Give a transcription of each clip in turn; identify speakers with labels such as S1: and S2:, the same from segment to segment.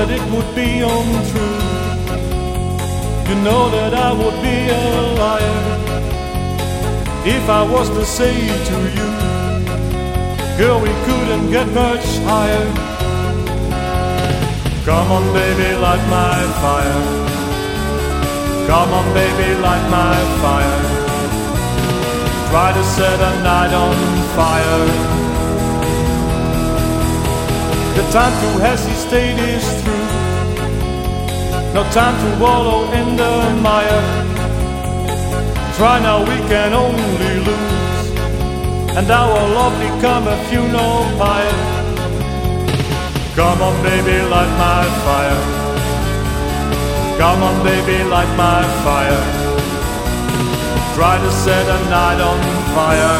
S1: that it would be untrue. You know that I would be a liar if I was to say to you, girl, we couldn't get much higher. Come on, baby, light my fire. Come on, baby, light my fire. Try to set a night on fire. The time to hesitate is through. No time to wallow in the mire. Try now, we can only lose, and our love become a funeral pyre. Come on, baby, light my fire. Come on, baby, light my fire. Try to set a night on fire.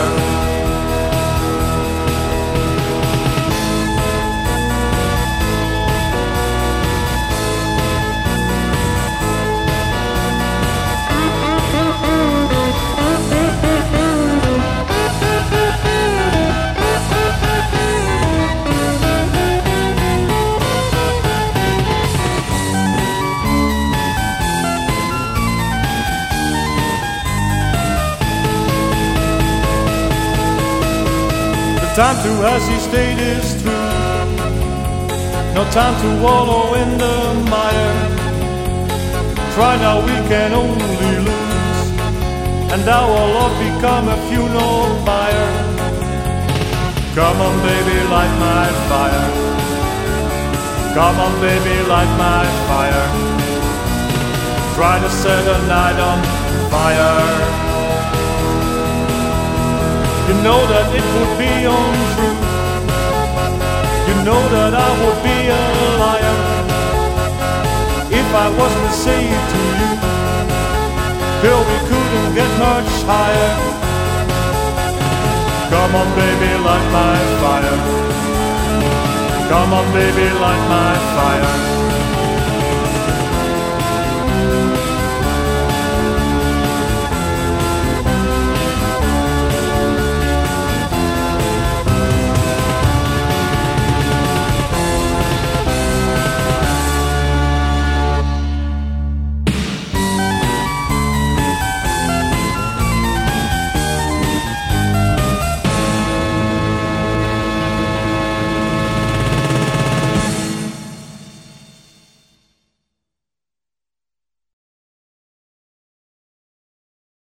S1: Time to hesitate is through. No time to wallow in the mire. Try now, we can only lose, and our love become a funeral pyre. Come on, baby, light my fire. Come on, baby, light my fire. Try to set a night on fire. You know that it would be untrue. You know that I would be a liar if I was to say to you, girl, we couldn't get much higher. Come on, baby, light my fire. Come on, baby, light my fire.